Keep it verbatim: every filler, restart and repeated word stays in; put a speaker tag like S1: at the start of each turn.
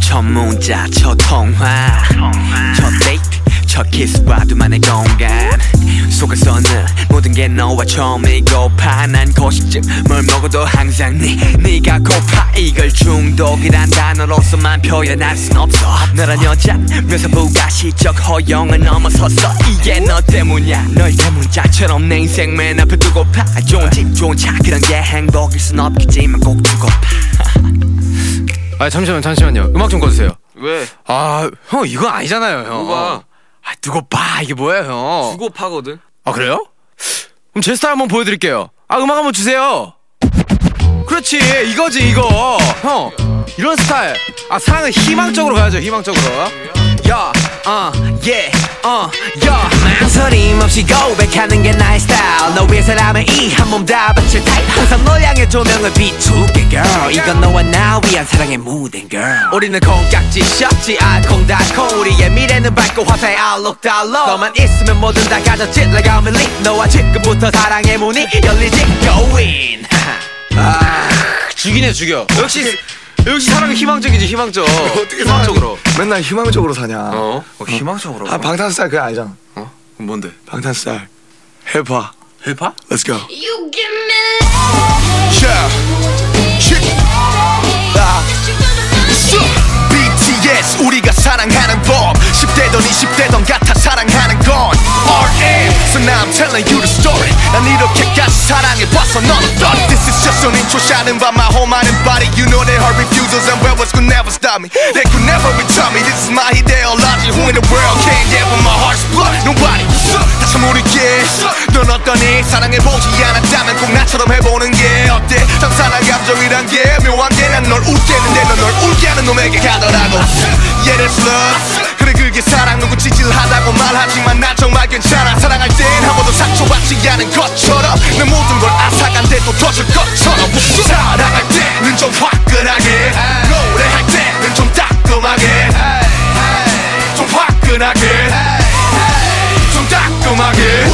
S1: 첫 문자 첫 통화 첫 데이트 첫 키스와 둘만의 공간 속에서는 모든 게 너와 처음이고파 난 거식증 뭘 먹어도 항상 네 네가 고파 이걸 중독이란 단어로서만 표현할 순 없어 너란 여잔 묘사부가 시적 허용을 넘어섰어 이게 너 때문이야 널 대문자처럼 내 인생 맨 앞에 두고파 좋은 집 좋은 차 그런 게 행복일 순 없겠지만 꼭 두고파
S2: 아 잠시만 잠시만요 음악 좀 꺼주세요.
S3: 왜?
S2: 아 형 이건 아니잖아요 형.
S3: 뭐가?
S2: 아 두고 봐 이게 뭐예요 형.
S3: 두고 파거든.
S2: 아 그래요? 그럼 제 스타일 한번 보여드릴게요. 아 음악 한번 주세요. 그렇지 이거지 이거 형 이런 스타일. 아 사랑은 희망적으로 가야죠 희망적으로. 야, 어, 예, 어, 야.
S1: 망설임 없이 고백하는 게 나의 스타일 너 위해서라면 이 한 몸 다 바칠 타입 항상 널 향해 조명을 비추게 girl 이건 너와 나 위한 사랑의 무대인 girl 우리는 콩깍지 셔지 알콩달콩 우리의 미래는 밝고 화사의 outlook 달로 너만 있으면 뭐든 다 가졌지 like I'm in love 너와 지금부터 사랑의 문이 열리지 go in
S2: 아 죽이네 죽여. 역시 역시 사랑은 희망적이지 희망적.
S4: 어떻게
S2: 희망적으로
S4: 맨날 희망적으로 사냐.
S2: 어? 어 희망적으로.
S4: 아 방탄스타일 그거 알잖아.
S2: 어? 그럼 뭔데?
S4: 방탄스타일 힙합.
S2: 힙합?
S4: Let's go.
S5: You give me love.
S4: Yeah. Shit. 아. 비티에스 우리가 사랑하는 법 십 대던 이십 대던 같아 사랑하는 건 알엠 So now I'm telling you the story 난 이렇게까지 사랑해봤어 넌 어떠니 This is just an intro shining by my whole mind and body You know that her refusals and rebels could never stop me They could never return me This is my ideology Who in the world can get from my heart's blood Nobody 다시 모르게 넌 어떠니 사랑해보지 않았다면 꼭 나처럼 해보는 게 어때 상상한 감정이란 게 묘한 게 난 널 웃게 했는데 넌 널 울게 하는 놈에게 가더라고 Yeah that's love 그래 그게 사랑 누구 찌질하다고 말하지만 난 정말 괜찮아 사랑할 땐 한 번도 상처받지 않은 것처럼 내 모든 걸 앗아간데도 더 줄 것처럼 사랑할 때는 좀 화끈하게 노래할 때는 좀 따끔하게 좀 화끈하게 좀 따끔하게